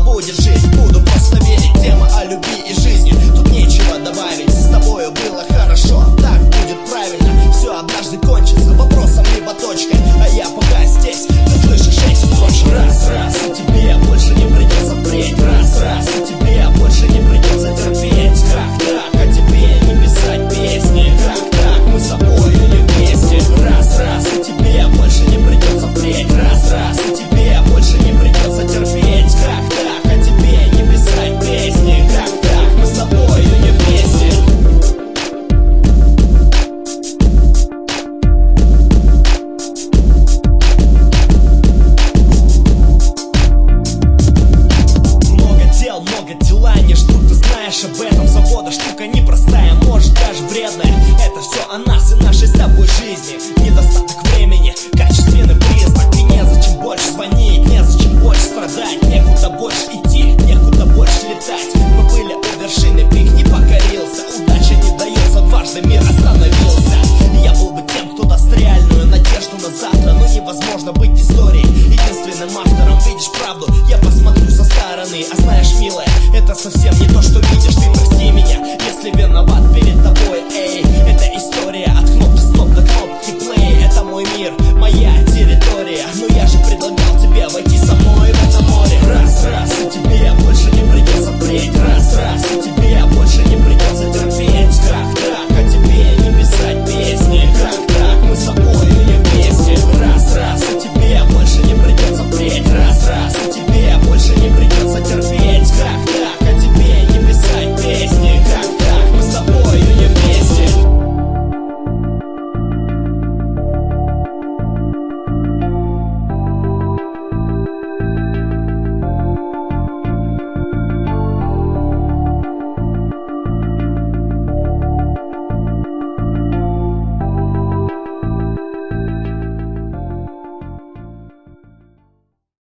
будет жизнь, буду просто верить. Тема о любви и жизни, тут нечего добавить. С тобою было хорошо, так будет правильно. Все однажды кончится вопросом либо точкой, а я пока здесь, ты слышишь эти строчки. Раз, раз, и тебе больше не придется впредь. Раз, раз, и тебе больше не придется терпеть. Как так, а тебе не писать песни? Как так, мы с тобою не вместе. Раз, раз, и тебе больше не придется впредь. Раз, раз, и тебе больше не придется терпеть. Как так, а тебе не писать песни? Как так, мы с тобою не вместе. Много дела не ждут, ты знаешь об этом. Завода штука непростая, может даже вредная. Это все о нас и нашей с тобой жизни. Недостаток времени, качественный признак. И незачем больше звонить, незачем больше страдать. Некуда больше идти, некуда больше летать. Мы были у вершины, пик не покорился. Удача не дается, дважды мир остановился. Я был бы тем, кто даст реальную надежду на завтра. Но невозможно быть историей, единственным автором. Видишь правду, я посмотрю со стороны. А знаешь, милая, это совсем не